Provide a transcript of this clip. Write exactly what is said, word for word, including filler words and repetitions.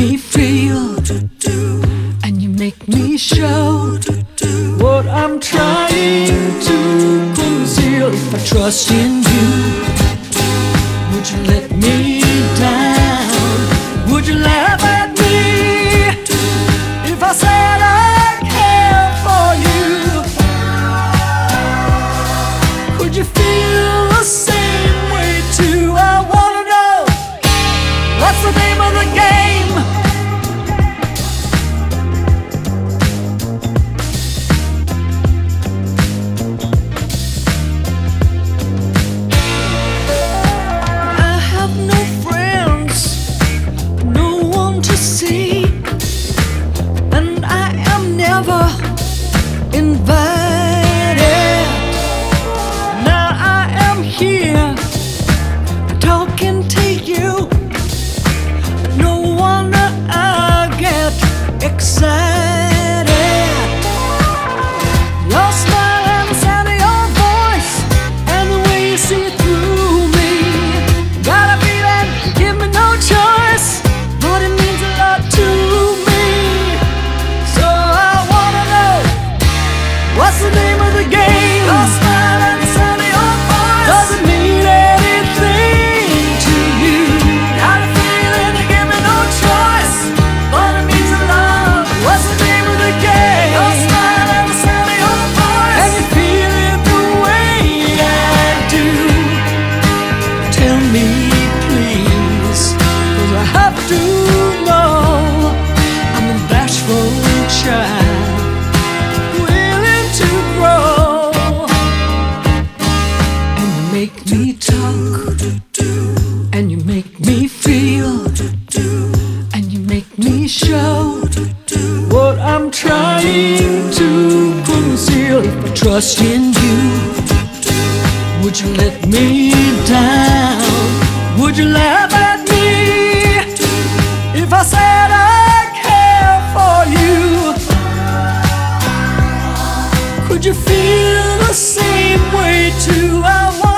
me feel, and you make me show what I'm trying to conceal. If I trust in you, would you let me down? Would you laugh at me if I said I care for you? Could you feel the same way too? I wanna know, what's the name of the game? I have no friends, no one to see, and I am never invited. Now I am here talking to you. No wonder I get excited. Your smile and the sound of your voice, and the way you see through me. Got a feeling, give me no choice, but it means a lot to me. So I wanna know, what's the name of the game? Your smile and the sound of your voice, does it mean anything to you? Got a feeling, you give me no choice, but it means a lot. What's the name of the game? Your smile and the sound of your voice, and you feel it the way I do. Tell me please, 'cause I have to know. I'm a bashful child, willing to grow, and you make me talk, and you make me feel, and you make me show what I'm trying to conceal. If I trust in you, would you let me down? Would you laugh at me if I said I care for you? Could you feel the same way too? I want